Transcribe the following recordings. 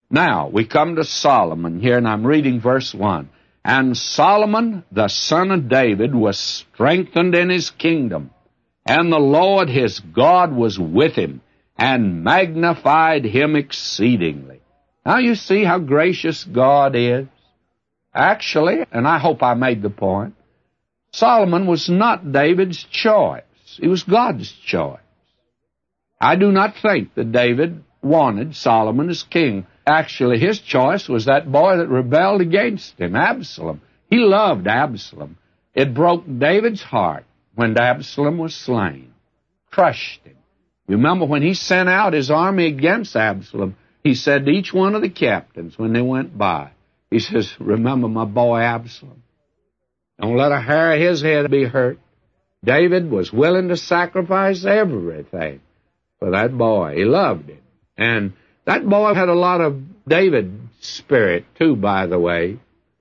Now, we come to Solomon here, and I'm reading verse 1. And Solomon, the son of David, was strengthened in his kingdom, and the Lord his God was with him, and magnified him exceedingly. Now you see how gracious God is. Actually, and I hope I made the point, Solomon was not David's choice. It was God's choice. I do not think that David wanted Solomon as king. Actually, his choice was that boy that rebelled against him, Absalom. He loved Absalom. It broke David's heart when Absalom was slain, crushed him. You remember when he sent out his army against Absalom, he said to each one of the captains when they went by, he says, remember my boy Absalom. Don't let a hair of his head be hurt. David was willing to sacrifice everything for that boy. He loved him. And that boy had a lot of David spirit, too, by the way.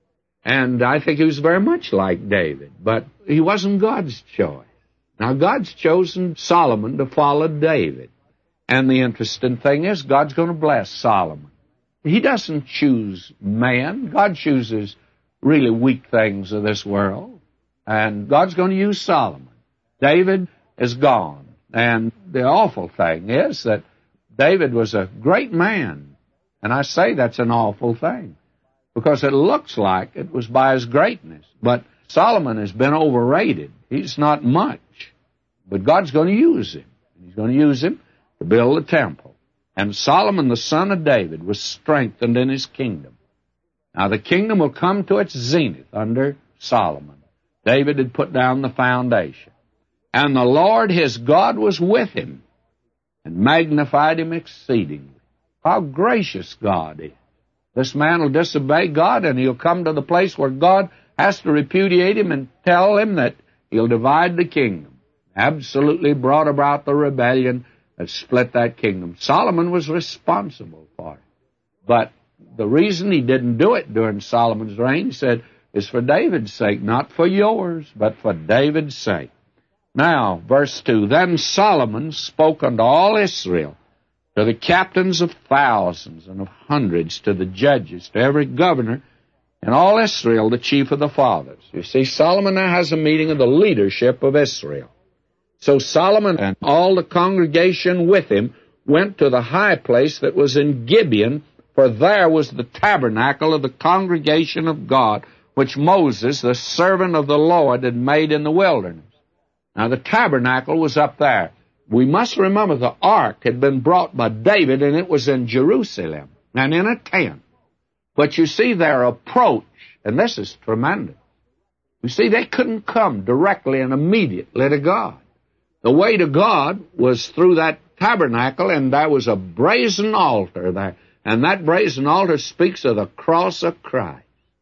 And I think he was very much like David. But he wasn't God's choice. Now, God's chosen Solomon to follow David. And the interesting thing is, God's going to bless Solomon. He doesn't choose man. God chooses really weak things of this world. And God's going to use Solomon. David is gone. And the awful thing is that David was a great man. And I say that's an awful thing, because it looks like it was by his greatness. But Solomon has been overrated. He's not much. But God's going to use him. He's going to use him to build the temple. And Solomon, the son of David, was strengthened in his kingdom. Now, the kingdom will come to its zenith under Solomon. David had put down the foundation. And the Lord his God was with him, and magnified him exceedingly. How gracious God is. This man will disobey God, and he'll come to the place where God has to repudiate him and tell him that he'll divide the kingdom. Absolutely brought about the rebellion that split that kingdom. Solomon was responsible for it. But the reason he didn't do it during Solomon's reign, he said, is for David's sake, not for yours, but for David's sake. Now, verse 2, Then Solomon spoke unto all Israel, to the captains of thousands and of hundreds, to the judges, to every governor, and all Israel, the chief of the fathers. You see, Solomon now has a meeting of the leadership of Israel. So Solomon and all the congregation with him went to the high place that was in Gibeon, for there was the tabernacle of the congregation of God, which Moses, the servant of the Lord, had made in the wilderness. Now, the tabernacle was up there. We must remember the ark had been brought by David, and it was in Jerusalem and in a tent. But you see their approach, and this is tremendous. You see, they couldn't come directly and immediately to God. The way to God was through that tabernacle, and there was a brazen altar there. And that brazen altar speaks of the cross of Christ.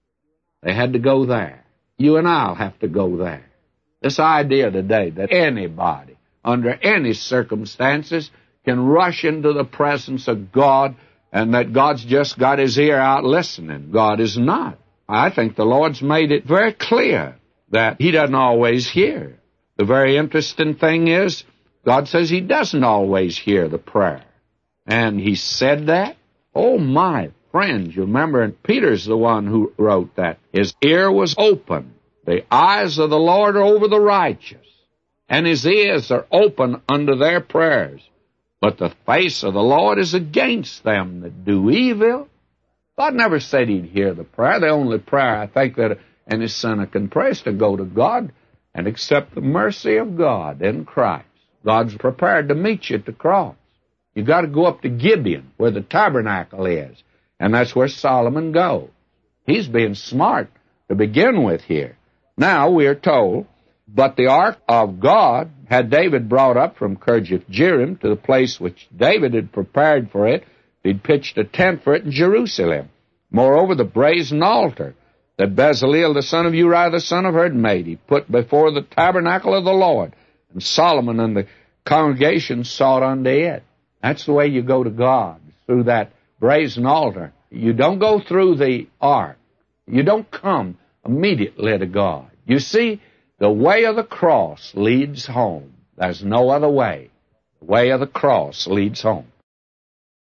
They had to go there. You and I'll have to go there. This idea today that anybody, under any circumstances, can rush into the presence of God and that God's just got his ear out listening. God is not. I think the Lord's made it very clear that he doesn't always hear. The very interesting thing is, God says he doesn't always hear the prayer. And he said that? Oh, my friends, you remember, and Peter's the one who wrote that. His ear was open. The eyes of the Lord are over the righteous, and his ears are open unto their prayers. But the face of the Lord is against them that do evil. God never said he'd hear the prayer. The only prayer I think that any sinner can pray is to go to God and accept the mercy of God in Christ. God's prepared to meet you at the cross. You've got to go up to Gibeon, where the tabernacle is, and that's where Solomon goes. He's being smart to begin with here. Now, we are told, but the ark of God had David brought up from Kirjath-jearim to the place which David had prepared for it. He'd pitched a tent for it in Jerusalem. Moreover, the brazen altar that Bezaleel, the son of Uriah, the son of Hur, made, he put before the tabernacle of the Lord. And Solomon and the congregation sought unto it. That's the way you go to God, through that brazen altar. You don't go through the ark. You don't come immediately to God. You see, the way of the cross leads home. There's no other way. The way of the cross leads home.